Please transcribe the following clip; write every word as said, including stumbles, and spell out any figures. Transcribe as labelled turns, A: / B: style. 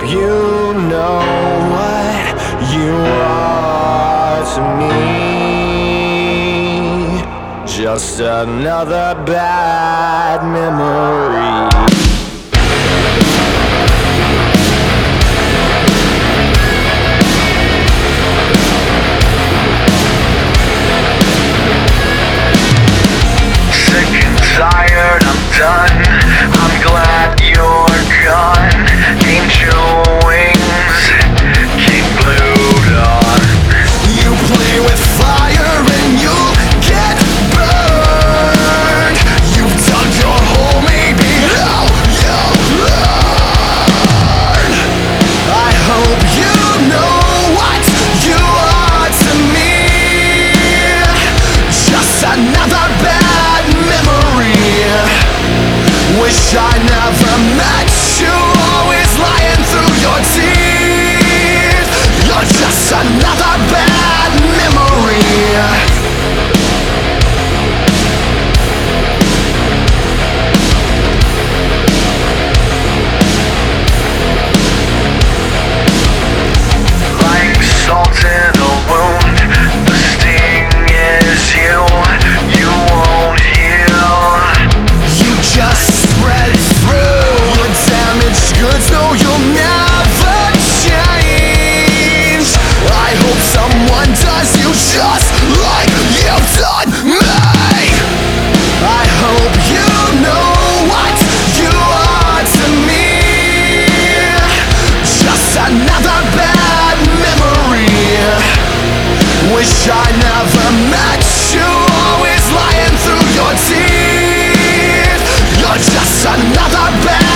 A: you know what you are to me. Just another bad memory.
B: Tired, I'm done. I'm glad you're gone. Angel wings, keep glued on.
A: You play with fire and you'll get burned. You've dug your hole, maybe now you'll learn. I hope you know what you are to me. Just another bad memory. Wish I never met you, always lying through your teeth. You're just another bad memory.
B: Like salt in a wound, the sting is you. You won't heal.
A: You just spread through your damaged goods, no, you'll never change. I hope someone does you just like you've done me. I hope you know what you are to me. Just another bad memory. Wish I never met you, always lying through your teeth. You're just another bad